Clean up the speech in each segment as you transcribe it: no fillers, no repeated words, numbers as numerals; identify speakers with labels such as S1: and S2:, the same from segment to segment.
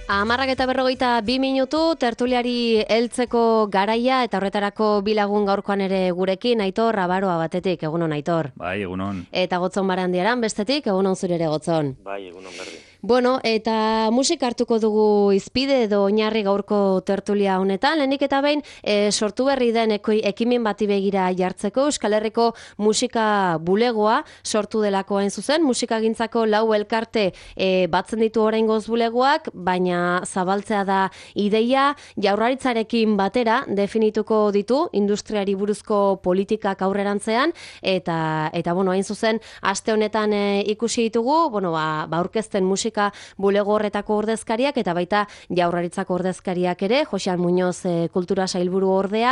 S1: 10:42 tertuliari heltzeko garaia eta horretarako bilagun gaurkoan ere gurekin, Aitor Abaroa batetik, egunon Aitor.
S2: Bai, egunon.
S1: Eta Gotzon Barandiaran bestetik, egunon zure ere Gotzon.
S3: Bai, egunon berri.
S1: Bueno, eta musika hartuko dugu izpide edo oinarri gaurko tertulia honetan, lehenik eta behin sortu berri den ekimen bati begira jartzeko, Euskal Herriko musika bulegoa sortu delako hain zuzen, musikagintzako 4 elkarte batzen ditu oraingoz bulegoak, baina zabaltzea da ideia, Jaurlaritzarekin batera definituko ditu industriari buruzko politikak aurrerantzean, eta bueno, hain zuzen, aste honetan ikusi ditugu, bueno, aurkezten musika bulego horretako ordezkariak eta baita Jaurlaritzako ordezkariak ere, Joxean Muñoz kultura sailburu ordea,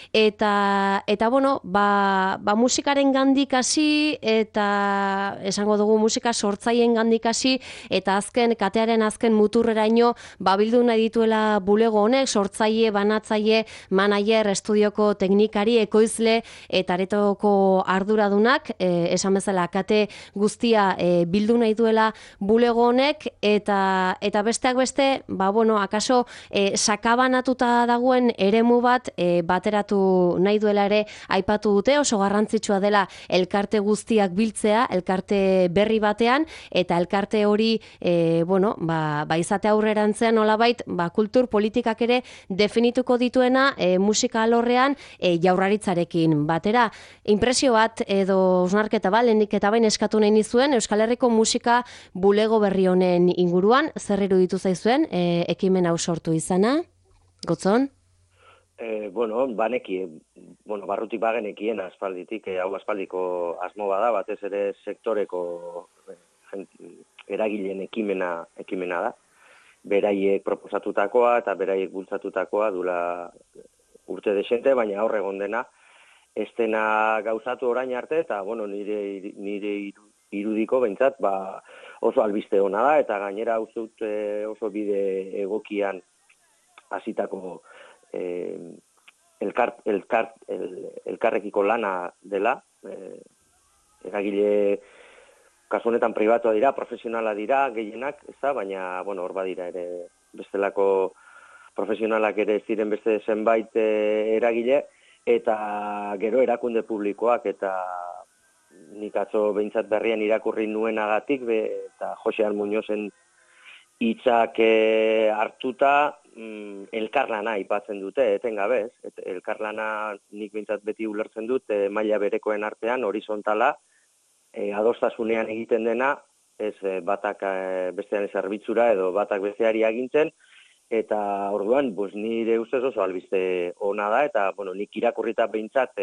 S1: eta bueno, musikaren gandik hasi eta esango dugu musika sortzaileen gandik hasi eta katearen azken muturreraino bildu nahi dituela bulego honek, sortzaile, banatzaile, manager, estudioko teknikari, ekoizle eta aretoko arduradunak, esan bezala kate guztia bildu nahi duela bulego honek, eta besteak beste, bueno, akaso sakabanatuta dagoen eremu bat bateratu nahi duela ere aipatu dute, oso garrantzitsua dela elkarte guztiak biltzea, elkarte berri batean, eta elkarte hori, bueno, izate aurrerantzean nolabait, kultur politikak ere definituko dituena musika alorrean Jaurlaritzarekin batera. Inpresio bat edo osnarketa lehenik eta behin eskatu nahi nizuen Euskal Herriko musika bulego berri honen inguruan, zer iruditu zaizuen ekimen hau sortu izana? Gotzon?
S3: Bueno, barrutik bagenekien aspalditik, hau aspaldiko asmo bada, batez ere sektoreko eragileen ekimena da. Beraiek proposatutakoa eta beraiek bultzatutakoa dula urte desente, baina aurre egon dena, ez dena gauzatu orain arte, eta bueno, nire irudiko behintzat, oso albiste hona da, eta gainera uzut oso bide egokian hasitako elkarrekiko lana dela, eragile kasu honetan pribatua dira, profesionala dira, gehienak, baina, bueno, hor badira ere bestelako profesionalak ere ziren beste zenbait eragile, eta gero erakunde publikoak, eta nik atzo behintzat berrian irakurri nuenagatik, eta Joxean Muñozen hitzak hartuta, elkarlana aipatzen dute, etengabez. Elkarlana nik behintzat beti ulertzen dut, maila berekoen artean, horizontala, adostasunean egiten dena, ez batak bestean zerbitzura edo batak besteari agintzen, eta orduan, nire ustez oso albiste ona da, eta nik irakurrita behintzat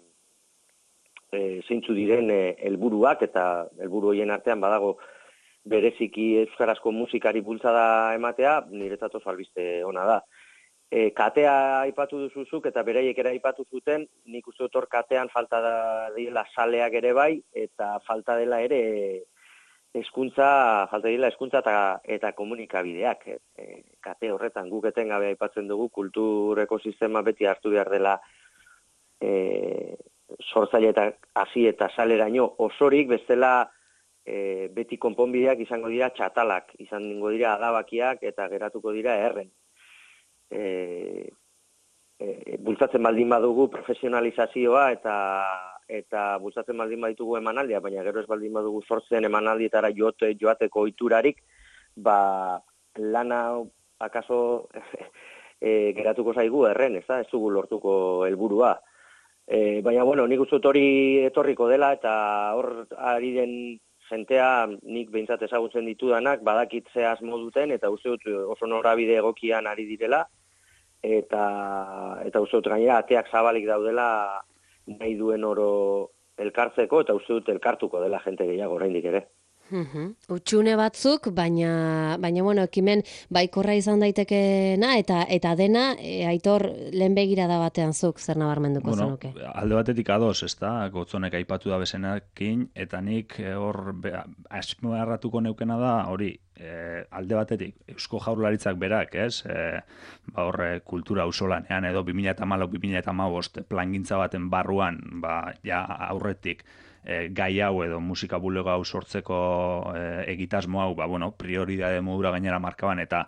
S3: zeintzu diren helburuak, eta helburu horien artean badago bereziki euskarazko musikari bultzada ematea, niretzat oso albiste ona da. Katea aipatu duzuzuk eta beraiek ere aipatu zuten, nik uste dut hor katean falta dela saleak ere bai, eta falta dela ere hezkuntza eta komunikabideak. Kate horretan guk etengabe aipatzen dugu, kultur ekosistema beti hartu behar dela sortzaile eta hasi eta saleraino osorik, bestela beti konponbideak izango dira txatalak, izango dira adabakiak eta geratuko dira erren. Bultzatzen baldin badugu profesionalizazioa eta bultzatzen baldin baditugu emanaldia, baina gero ez baldin badugu sortzen emanaldietara joateko ohiturarik, lana akaso geratuko zaigu erren, ez dugu lortuko helburua. Baina, bueno, nik uste hori etorriko dela, eta hor ari den jentea nik behintzat ezagutzen ditudanak, badakitze asmo duten, eta uste dut oso norabide egokian ari direla, eta uste dut gainera ateak zabalik daudela nahi duen oro elkartzeko, eta uste dut elkartuko dela jente gehiago oraindik ere.
S1: Utxune batzuk, baina bueno, ekimen baikorra izan daitekeena eta dena, Aitor, lehen begirada batean zuk zer nabarmenduko zenuke?
S2: Alde batetik ados, ez da, Gotzonek aipatu da bezenakin, eta nik hor azpimarratuko neukena da, hori, alde batetik, Eusko Jaurlaritzak berak, ez? Hor kultura auzolanean edo 2014-2015 plangintza baten barruan, ja aurretik, gai hau edo musika bulego hau sortzeko egitasmo hau, prioridade modura gainera markaban, eta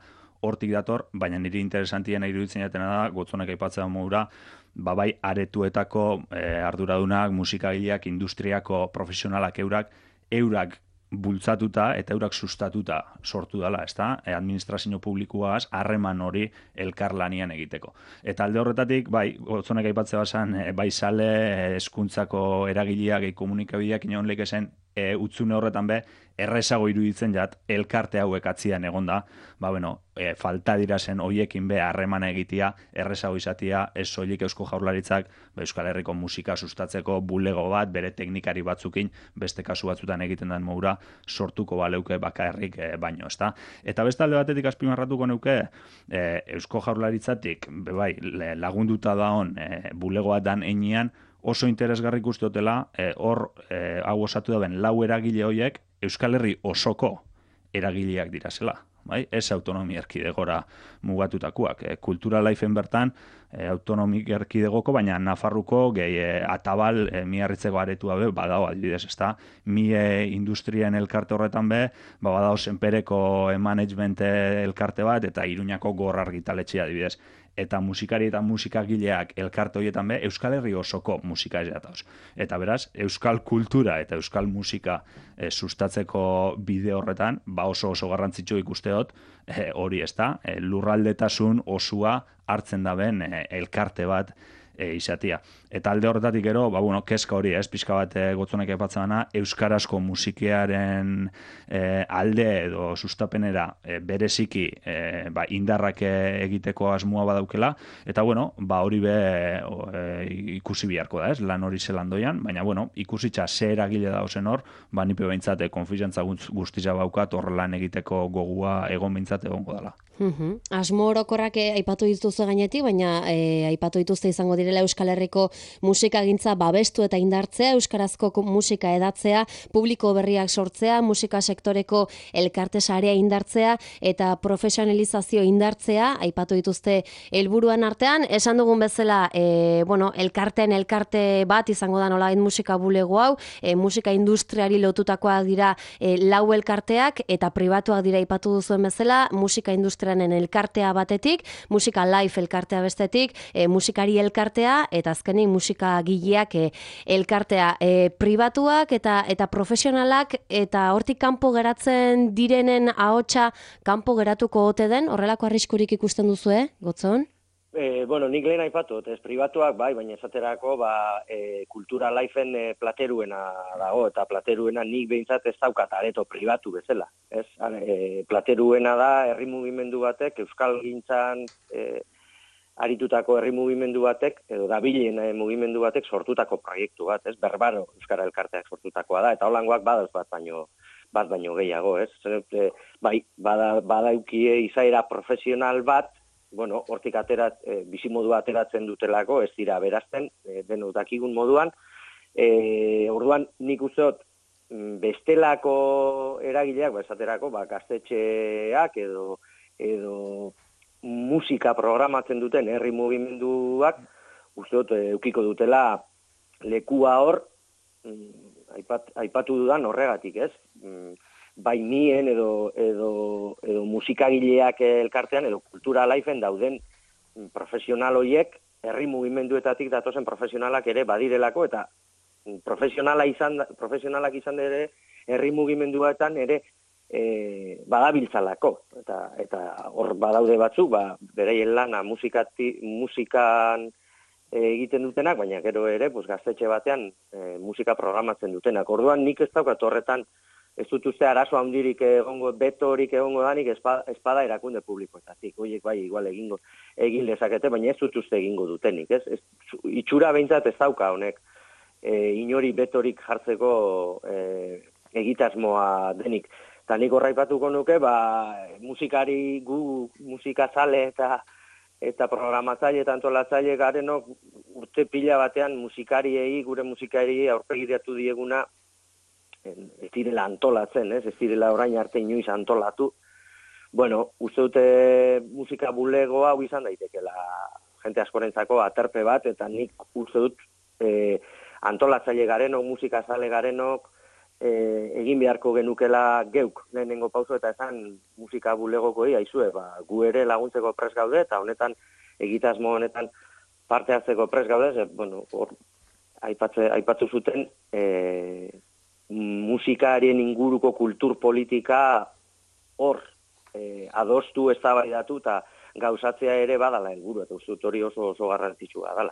S2: hortik dator, baina niri interesantiena iruditzen jatena da, Gotzonek aipatzea modura, bai aretuetako arduradunak, musikagileak, industriako profesionalak eurak bultzatuta eta eurak sustatuta sortu dela, ezta? Administrazio publikoaz harreman hori elkarlanian egiteko. Eta alde horretatik, bai, Gotzonek aipatzea basan, bai sale, hezkuntzako eragileak, komunikabideak inon lekezen, utzune horretan errezago iruditzen jat, elkarte hauek atzian egonda, falta dira zen hoiekin harremana egitea, errezago izatea, ez soilik Eusko Jaurlaritzak, Euskal Herriko musika sustatzeko bulego bat, bere teknikari batzukin, beste kasu batzutan egiten den modura, sortuko baleuke bakarrik baino, ezta? Eta beste alde batetik azpimarratuko neuke, Eusko Jaurlaritzatik, lagunduta daon bulegoa dan enean, oso interesgarri ikusteotela, hor hau osatu daben lau eragile horiek Euskal Herri osoko eragileak dirazela. Bai? Ez autonomia erkidegora mugatutakoak. Kultura Lifeen bertan autonomik erkidegoko, baina Nafarruko atabal miarritzeko aretua badao adibidez, ezta? Industrien elkarte horretan badao Senpereko management elkarte bat eta Iruñako Gor argitaletxea adibidez. Eta musikari eta musikagileak elkarte horietan Euskal Herri osoko musika ez jatauz. Eta beraz, euskal kultura eta euskal musika sustatzeko bide horretan, oso garrantzitsu ikusteot, hori ez da, lurraldetasun osua hartzen daben elkarte bat izatia. Eta alde horretatik gero, kezka hori, pixka bat Gotzonek aipatzen dena, euskarazko musikearen alde edo sustapenera bereziki indarrak egiteko asmoa badaukela, eta hori ikusi biharko da, lan hori zelandoian, baina ikusitza ze eragile da ozen hor, nipe behintzat konfidantza guztiza baukat hor lan egiteko gogua egon behintzat egongo dela.
S1: Asmo orokorrak aipatu dituzu gainetik, baina aipatu dituzte izango direla Euskal Herriko musikagintza babestu eta indartzea, euskarazko musika edatzea, publiko berriak sortzea, musika sektoreko elkarte sarea indartzea eta profesionalizazio indartzea, aipatu dituzte helburuan artean, esan dugun bezala, elkarte bat izango da nolabait musika bulego hau, musika industriari lotutakoak dira lau elkarteak eta pribatuak dira aipatu duzuen bezala, musika industriaren elkartea batetik, musika live elkartea bestetik, musikari elkartea eta azkenik musikagileak elkartea, pribatuak eta profesionalak eta hortik kanpo geratzen direnen ahotsa kanpo geratuko ote den, horrelako arriskurik ikusten duzu, Gotzon?
S3: Nik lehen aipatu, ez pribatuak, baina esaterako kultura lifeen plateruena dago, eta plateruena nik behintzat ez daukat areto pribatu bezala. Plateruena da herri mugimendu batek, euskal gintzan aritutako herri mugimendu batek, edo dabilen mugimendu batek sortutako proiektu bat, berbaro euskara elkarteak sortutakoa da, eta holangoak badaz bat baino gehiago, badaukie izaera profesional bat, hortik bizimodua ateratzen dutelako, ez dira berazten, denok dakigun moduan. Orduan, nik usteot, bestelako eragileak, esaterako, gaztetxeak edo musika programatzen duten herri mugimenduak, usteot, eukiko dutela lekua hor, aipatu dudan horregatik, ez? Bai nien edo musikagileak elkartean edo kultura lifeen dauden profesional horiek herri mugimenduetatik datozen profesionalak ere badirelako eta profesionalak izan ere herri mugimenduetan ere badabiltzalako eta hor badaude batzuk beraien lana musikan egiten dutenak, baina gero ere gaztetxe batean musika programatzen dutenak. Orduan nik ez daukat horretan ez dut uste arazo handirik egongo, betorik egongo danik espada erakunde publikoetatik. Horiek igual egin lezakete, baina ez dut uste egingo dutenik. Itxura behintzat ez dauka honek inori betorik jartzeko egitasmoa denik. Eta nik horraipatuko nuke, musikari gu musikazale eta programatzaile eta antolatzaile garenok urte pila batean gure musikariei aurpegiratu dieguna ez direla antolatzen, ez direla orain arte inoiz antolatu. Uste dute musika bulego hau izan daitekela jente askorentzako aterpe bat, eta nik uste dut antolatzaile garenok, musikazale garenok, egin beharko genukela geuk lehenengo pauso eta esan musika bulegokoi aizue, gu ere laguntzeko prest gaude eta honetan egitasmo honetan parte hartzeko prest gaude, hor aipatu zuten musikarien inguruko kultur politika hor adostu eztabaidatu eta gauzatzea ere badala helburu eta uste dut hori oso garrantzitsua dela.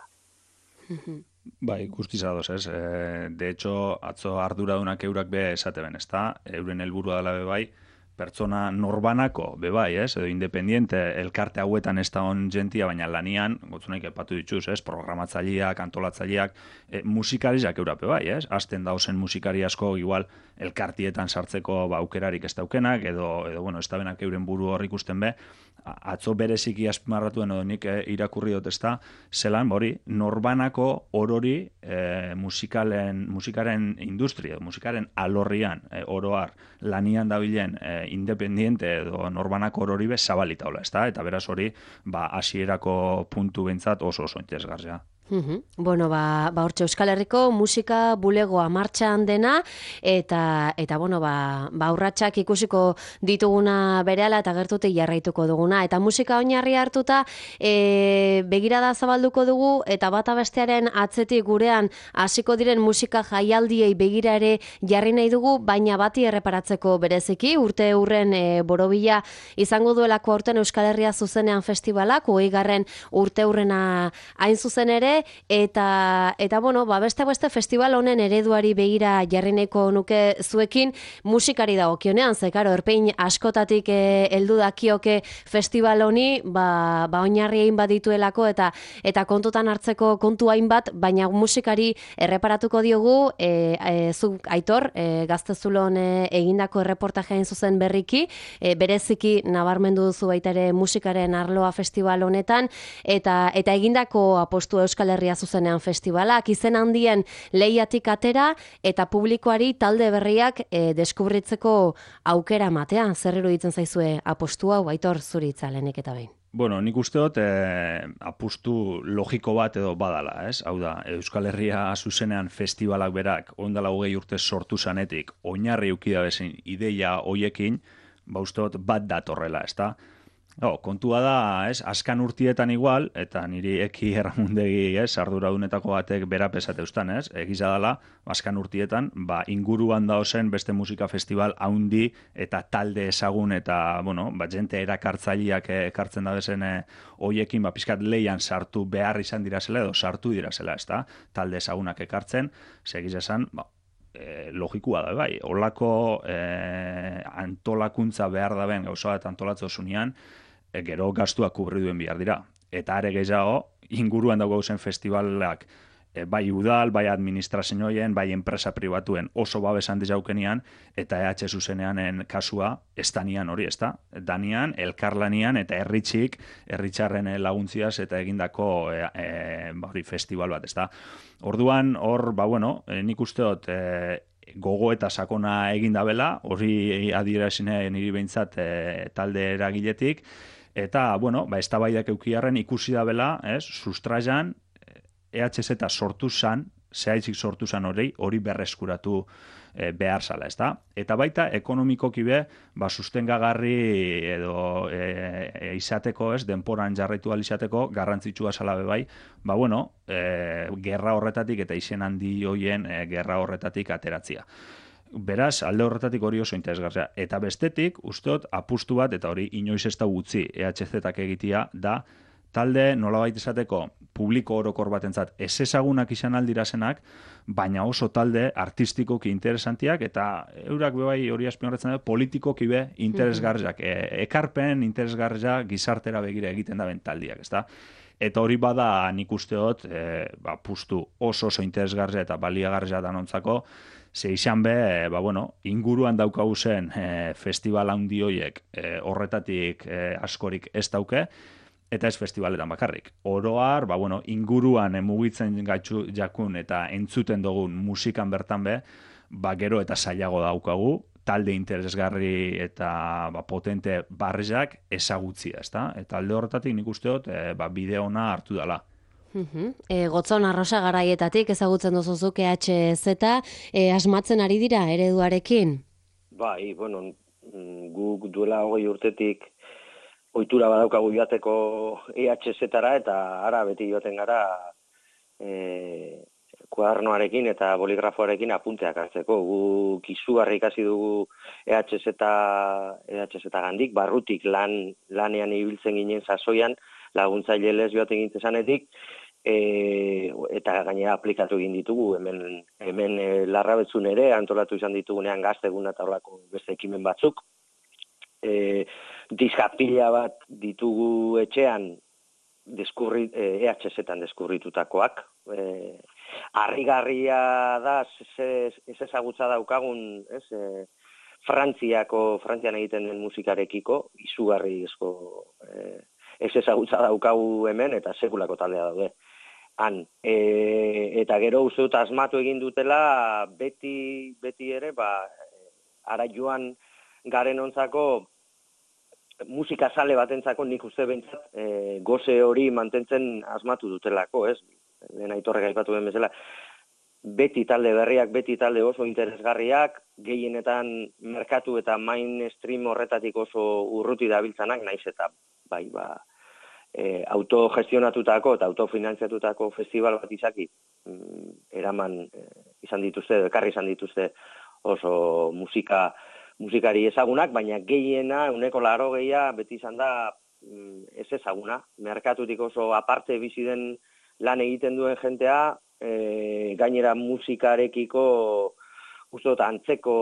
S2: Bai, guztiz ados, ez? De hecho, atzo arduradunak eurak be esateben, ez da? Euren helburua dela be bai, pertsona norbanako, be bai, ez? Edo independiente, elkarte hauetan ez da on jentia, baina lanian, gotzunaik epatu dituz, ez? Programatzaileak, antolatzaileak, musikariak eurak be bai, ez? Azten dauzen musikari asko, igual, elkartietan sartzeko aukerarik ez daukenak, edo ez da benak euren buru hor ikusten be, atzo bereziki azpimarratuen edo nik irakurri dut ez da, zelan, norbanako orori musikaren industria, musikaren alorrian oroar lanian dabilen independiente edo norbanako orori be zabalita hola, ez da? Eta beraz hori, hasierako puntu bentzat oso interesgarria.
S1: Bueno, hortxe Euskal Herriko musika bulegoa martxan dena eta urratsak ikusiko dituguna berehala eta gertutik jarraituko duguna eta musika oinarri hartuta begirada zabalduko dugu eta bata bestearen atzetik gurean hasiko diren musika jaialdiei begira ere jarri nahi dugu, baina bati erreparatzeko bereziki urte hurren borobila izango duelako aurten Euskal Herria zuzenean festivalak 20. urte hurrena hain zuzen ere eta beste festival honen ereduari begira jarri nahiko nuke zuekin musikari dagokionean, ze karo, erpein askotatik heldu dakioke festival honi, oinarri egin badituelako eta kontutan hartzeko kontu hainbat, baina musikari erreparatuko diogu, zuk Aitor, Gaztezulon egindako erreportajeen zuzen berriki, bereziki nabarmendu duzu baita ere musikaren arloa festival honetan, eta egindako apostu Euskal Herria zuzenean festivalak, izen handien lehiatik atera eta publikoari talde berriak deskubritzeko aukera matea. Zer iruditzen zaizue apostu hau, Aitor, zuri itzalenik eta behin?
S2: Bueno, nik uste dut apustu logiko bat edo badala, ez? Hau da, Euskal Herria zuzenean festivalak berak, ondala 20 urte sortu zanetik, oinarri eukida bezin ideia hoiekin, uste dut bat datorrela, ez da? Kontua da, azkan urtietan igual, eta niri eki erramundegi, arduradunetako batek berapesate eustan, egiza dela, azkan urtietan, inguruan daozen beste musika festival haundi eta talde ezagun eta, jente erakartzaileak ekartzen da bezen hoiekin, pizkat leian sartu behar izan dirazela edo sartu dirazela, ez da? Talde ezagunak ekartzen, segiz esan, logikua da, bai. Olako antolakuntza behar da ben gauza eta antolatzo zunean, gero gastuak kubriduen bihar dira. Eta are gehiago, inguruan dago zen festivalak bai udal, bai administrazioen, bai enpresa pribatuen oso babesan dizaukenean, eta EH zuzenean kasua estanian hori, ez da? Danian, elkarlanian eta herritxarren laguntziaz eta egindako festival bat, ez da? Orduan, hor, nik uste dut, gogo eta sakona egin dabela, hori adierazine niri behintzat talde eragiletik, eta, eztabaidak eukiarren ikusi dabela, sustraian, EHZ sortu zan, zehaitzik sortu zan hori berreskuratu behar zala, ez da? Eta baita, ekonomikoki be, sustengagarri edo izateko, denporan jarraitu izateko, garrantzitsua zala be bai, gerra horretatik eta izen handi hoien gerra horretatik ateratzia. Beraz, alde horretatik hori oso interesgarria. Eta bestetik, usteot, apustu bat, eta hori inoiz ez da gutxi EHZ-ak egitea, da, talde nolabait esateko publiko orokor batentzat ez ezagunak izan aldirazenak, baina oso talde artistikoki interesantiak, eta eurak bebai hori azpimarratzen da, politikoki be interesgarriak, ekarpen interesgarria gizartera begira egiten da taldiak, ez da? Eta hori bada nik uste dut, pustu oso interesgarria eta baliagarria danontzako, ze izan be, inguruan daukagu zen festival handi hoiek horretatik askorik ez dauke, eta ez festivaletan bakarrik. Oroar, inguruan mugitzen gaitu jakun eta entzuten dugun musikan bertan be, gero eta zailago daukagu, talde interesgarri eta potente barriak ezagutzia, ezta? Eta alde horretatik nik uste dut bide ona hartu dela.
S1: Gotzon arrosa garaietatik ezagutzen duzuzuk EHZ, asmatzen ari dira ereduarekin?
S3: Bai, guk duela 20 urtetik ohitura badaukagu joateko EHZ-tara, eta ara beti joaten gara kuadernoarekin eta boligrafoarekin apunteak hartzeko. Guk izugarri ikasi dugu EHZ gandik, barrutik lanean ibiltzen ginen sasoian, laguntzaile lez joaten gintzezanetik, eta gainera aplikatu egin ditugu, hemen Larrabetzun ere, antolatu izan ditugunean gazteguna eta horlako beste ekimen batzuk. Diska pila bat ditugu etxean, EHZ-etan deskurritutakoak. Harrigarria da, ez ezagutza daukagun, Frantzian egiten den musikarekiko, izugarri ez ezagutza daukagu hemen, eta sekulako taldea daude. Eta gero uste dut asmatu egin dutela beti ere, ara joan garen ontzako musika sale batentzako nik uste behintzat goze hori mantentzen asmatu dutelako, ez? Lehen Aitorrek aipatu den bezala. Beti talde berriak, beti talde oso interesgarriak, gehienetan merkatu eta mainstream horretatik oso urruti dabiltzanak, naiz eta autogestionatutako eta autofinantziatutako festival bat izaki eraman izan dituzte, ekarri izan dituzte oso musikari ezagunak, baina gehiena, 80% beti izan da ez ezaguna. Merkatutik oso aparte bizi den lan egiten duen jentea, gainera musikarekiko uste dut antzeko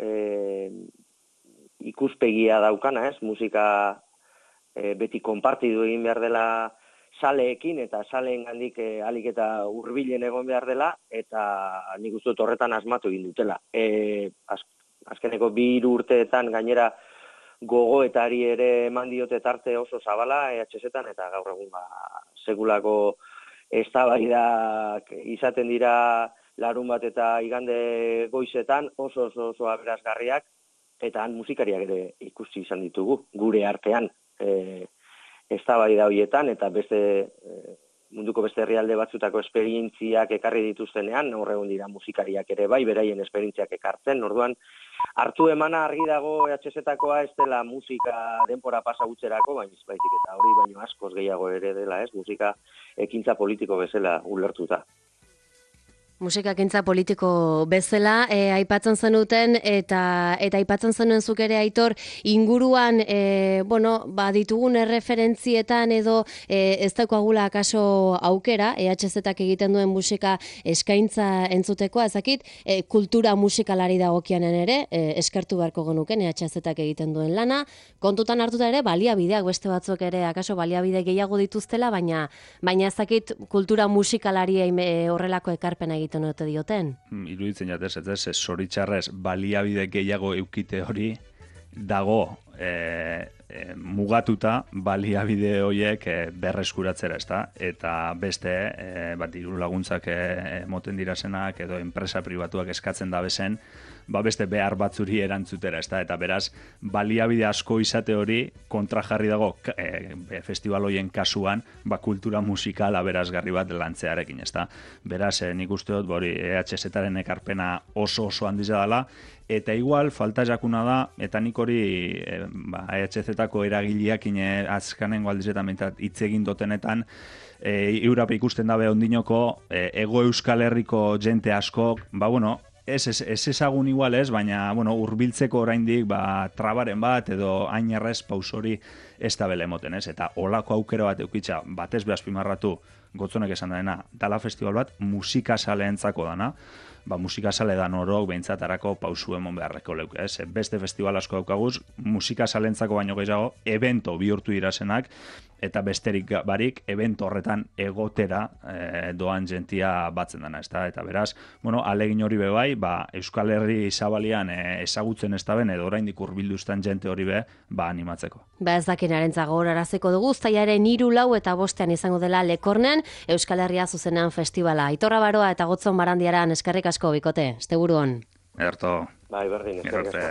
S3: ikuspegia daukana, ez? Musika beti konpartidu egin behar dela saleekin, eta saleen gandik alik eta hurbilen egon behar dela, eta nik uste dut horretan asmatu egin dutela. Azkeneko 2 urteetan gainera gogoetari ere eman diote tarte oso zabala EHZ-etan, eta gaur egun sekulako eztabaidak izaten dira larun bat eta igande goizetan oso aberasgarriak, eta han musikariak ere ikusi izan ditugu gure artean eztabaida horietan, eta munduko beste herrialde batzutako esperientziak ekarri dituztenean, gaur egun dira musikariak ere bai, beraien esperientziak ekartzen. Orduan, hartu emana argi dago EHZ-takoa ez dela musika denpora pasa utzerako, baizik eta hori baino askoz gehiago ere dela, ez? Musika ekintza politiko bezala ulertuta.
S1: Musikakintza politiko bezala, aipatzen zenuten, eta aipatzen zenuen zuk ere, Aitor, inguruan, ditugun erreferentzietan edo ez daukagula akaso aukera, EHZ-ak egiten duen musika eskaintza entzutekoa, ezakit, kultura musikalari dagokianen ere, eskertu beharko genuken EHZ-ak egiten duen lana, kontutan hartuta ere, baliabideak beste batzuk ere, akaso baliabide gehiago dituztela, baina ezakit kultura musikalari horrelako ekarpena egiten ote dioten.
S2: Iruditzen jatez, ez zoritxarrez baliabide gehiago eukite hori dago mugatuta baliabide horiek berreskuratzera, ezta? Eta beste diru laguntzak moten dirazenak edo enpresa pribatuak eskatzen da bezen, beste behar batzuri erantzutera, ezta? Eta beraz, baliabide asko izate hori kontra jarri dago festival horien kasuan, kultura musikal aberasgarri bat lantzearekin, ezta? Beraz, nik uste dut, EHZ-aren ekarpena oso handiza dela, eta igual, falta jakuna da, eta nik hori EHZ-tako eragileak azkanengo aldizetan hitz egin dotenetan, Eurapa ikusten dabe ondinoko, Ego Euskal Herriko jente asko, ez ezagun igual ez, baina hurbiltzeko oraindik trabaren bat edo hain errez paus hori ez da bele emoten, ez? Eta olako aukera bat eukitza, batez behazpimarratu Gotzonek esan dena, dala festival bat musikazaleentzako dana, musikazale dan orok behintzat harako pausu emon beharreko leuk, ez? Beste festival asko daukaguz, musikazaleentzako baino gehiago, evento bihurtu dirazenak, eta besterik barik, evento horretan egotera doan jentia batzen dana, ezta? Eta beraz, alegin hori bebai, Euskal Herri zabalian ezagutzen ez da ben, edo oraindik hurbilduzten jente hori animatzeko.
S1: Ez dakinarentzako goraraziko dugu, uztailaren 3, 4 eta 5 izango dela Lekornen, Euskal Herria zuzenean festivala. Aitor Abaroa eta Gotzon Barandiaran eskerrik asko bikote, asteburuan.
S2: Ederto.
S3: Berdin, eskerrik asko.